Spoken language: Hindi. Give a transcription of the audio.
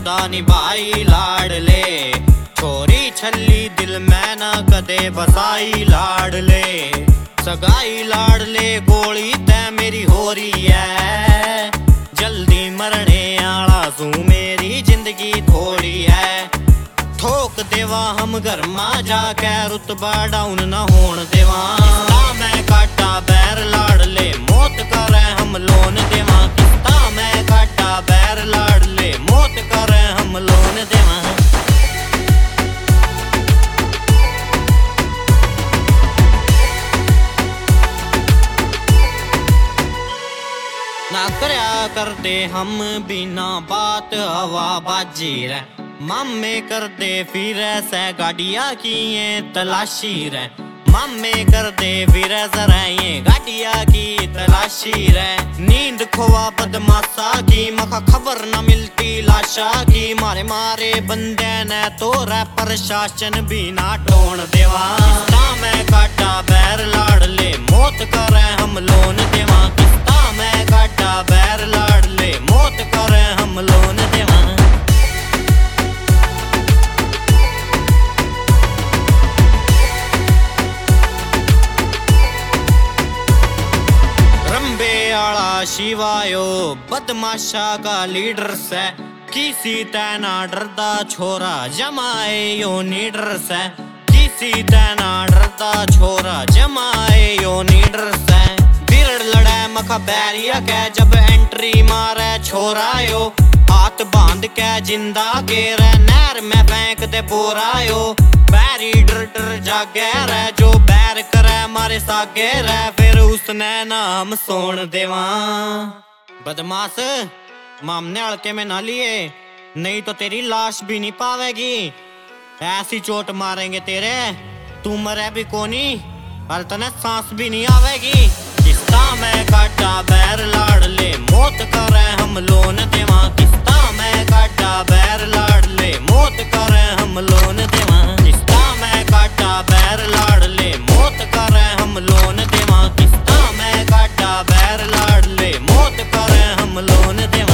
सदा निभाई लाडले, छोरी छली दिल में न कदे बसाई लाडले। सगाई लाडले गोली तै मेरी हो रही है, जल्दी मरने आला सू मेरी जिंदगी थोड़ी है। ठोक देवा हम घर मा जाके रुतबा डाउन न होन देवा, मैं काटा बैर लाडले मौत करे हम लोन देवा। किस्ता मैं काटा बैर लाडले मौत करे हम लोन देवा। ना करया करते हम बिना बात हवा बाजी रे, मामे करते फिर से गाड़िया की तलाशी रे। मामे करते फिर जरा ये गाड़िया की तलाशी रे। नींद खोवा बदमाशा की मखा खबर न मिलती लाशा की, मारे मारे बंदे ने तो रे प्रशासन भी ना टोन देवा। मैं काटा बैर लाडले मौत करे हम लोन देवा। मैं काटा बैर लाडले मौत करे हम लोन देवा। रंबे आला शिवायो बदमाशा का लीडर से, किसी तैना डरदा छोरा जमाए यो नीडर से। किसी तैना डरदा छोरा जमाए यो नीडर से। बिरड़ लड़े मखा बैरिया के जब एंट्री मारे छोरायो, हाथ बांध के जिंदा गेरे नहर में फेंक दे बोरायो। बैरी डर डर जागे रे जो बैर करे मारे सागे रे, फिर उसने नाम सोन देवा। बदमाश मामने हड़के में ना लिए, नहीं तो तेरी लाश भी नहीं पावेगी। ऐसी चोट मारेंगे तेरे तू मरे भी कोनी और तने सांस भी नहीं आवेगी। किस्ता मैं काटा बैर लाडले मौत करे हम लोन देवा। किस्ता मैं काटा बैर लाडले मौत करे हम लोन देवा। किस्ता मैं काटा बैर लाडले मौत करे हम लोन देवा। किस्ता मैं काटा बैर लाडले मौत करे हम लोन देवा।